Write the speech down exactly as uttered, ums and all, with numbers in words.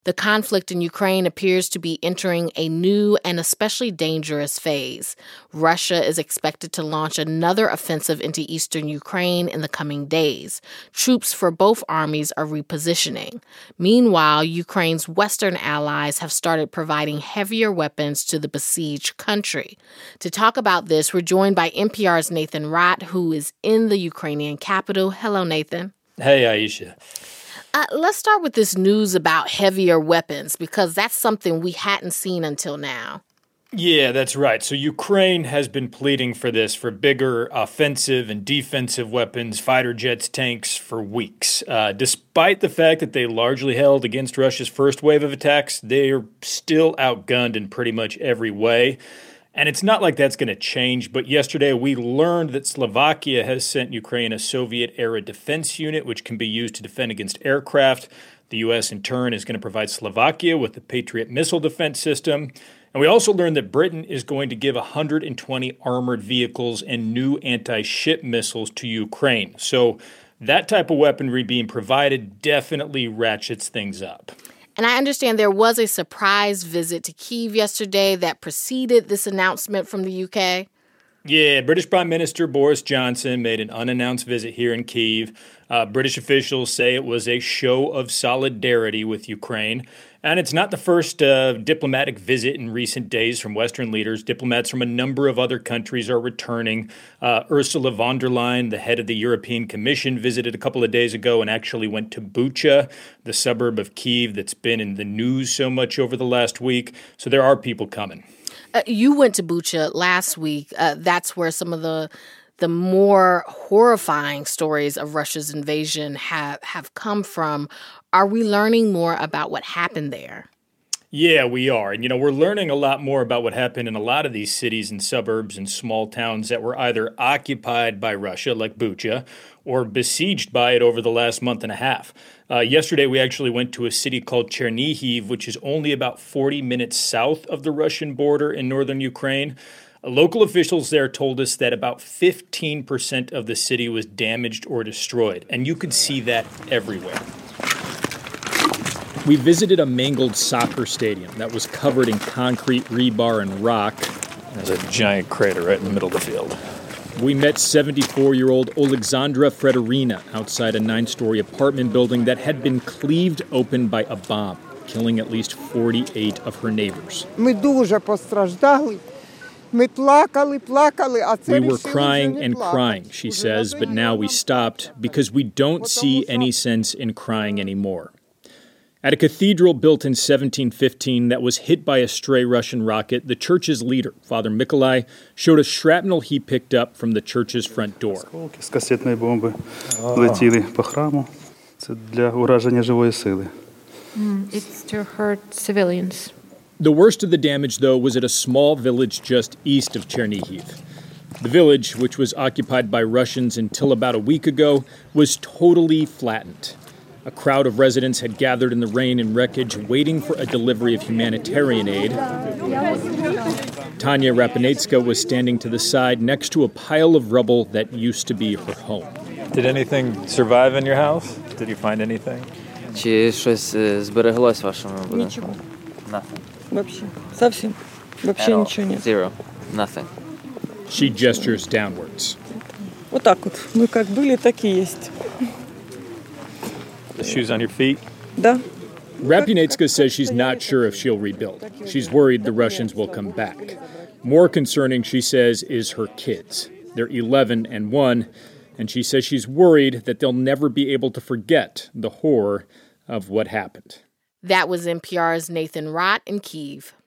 The conflict in Ukraine appears to be entering a new and especially dangerous phase. Russia is expected to launch another offensive into eastern Ukraine in the coming days. Troops for both armies are repositioning. Meanwhile, Ukraine's Western allies have started providing heavier weapons to the besieged country. To talk about this, we're joined by N P R's Nathan Rott, who is in the Ukrainian capital. Hello, Nathan. Hey, Aisha. Uh, let's start with this news about heavier weapons, because that's something we hadn't seen until now. Yeah, that's right. So Ukraine has been pleading for this, for bigger offensive and defensive weapons, fighter jets, tanks, for weeks. Uh, despite the fact that they largely held against Russia's first wave of attacks, they are still outgunned in pretty much every way. And it's not like that's going to change, but yesterday we learned that Slovakia has sent Ukraine a Soviet-era defense unit, which can be used to defend against aircraft. The U S, in turn, is going to provide Slovakia with the Patriot missile defense system. And we also learned that Britain is going to give one hundred twenty armored vehicles and new anti-ship missiles to Ukraine. So that type of weaponry being provided definitely ratchets things up. And I understand there was a surprise visit to Kyiv yesterday that preceded this announcement from the U K. Yeah, British Prime Minister Boris Johnson made an unannounced visit here in Kyiv. Uh, British officials say it was a show of solidarity with Ukraine. And it's not the first uh, diplomatic visit in recent days from Western leaders. Diplomats from a number of other countries are returning. Uh, Ursula von der Leyen, the head of the European Commission, visited a couple of days ago and actually went to Bucha, the suburb of Kyiv that's been in the news so much over the last week. So there are people coming. Uh, you went to Bucha last week. Uh, that's where some of the the more horrifying stories of Russia's invasion have, have come from. Are we learning more about what happened there? Yeah, we are. And, you know, we're learning a lot more about what happened in a lot of these cities and suburbs and small towns that were either occupied by Russia, like Bucha, or besieged by it over the last month and a half. Uh, yesterday, we actually went to a city called Chernihiv, which is only about forty minutes south of the Russian border in northern Ukraine. Uh, local officials there told us that about fifteen percent of the city was damaged or destroyed, and you could see that everywhere. We visited a mangled soccer stadium that was covered in concrete, rebar, and rock. There's a giant crater right in the middle of the field. We met seventy-four-year-old Alexandra Fredorina outside a nine-story apartment building that had been cleaved open by a bomb, killing at least forty-eight of her neighbors. We were crying and crying, she says, but now we stopped because we don't see any sense in crying anymore. At a cathedral built in seventeen fifteen that was hit by a stray Russian rocket, the church's leader, Father Mikolai, showed a shrapnel he picked up from the church's front door. Oh. Mm, it's to hurt civilians. The worst of the damage, though, was at a small village just east of Chernihiv. The village, which was occupied by Russians until about a week ago, was totally flattened. A crowd of residents had gathered in the rain and wreckage, waiting for a delivery of humanitarian aid. Tanya Rapinetska was standing to the side next to a pile of rubble that used to be her home. Did anything survive in your house? Did you find anything? Чи щось збереглось в вашому будинку? Нічого. Nothing. Вообще. Совсем. Вообще ничего нет. Zero. Nothing. She gestures downwards. Вот так вот. Мы как были, так и есть. The shoes on your feet? Да. Rapinetska says she's not sure if she'll rebuild. She's worried the Russians will come back. More concerning, she says, is her kids. They're eleven and one, and she says she's worried that they'll never be able to forget the horror of what happened. That was N P R's Nathan Rott in Kyiv.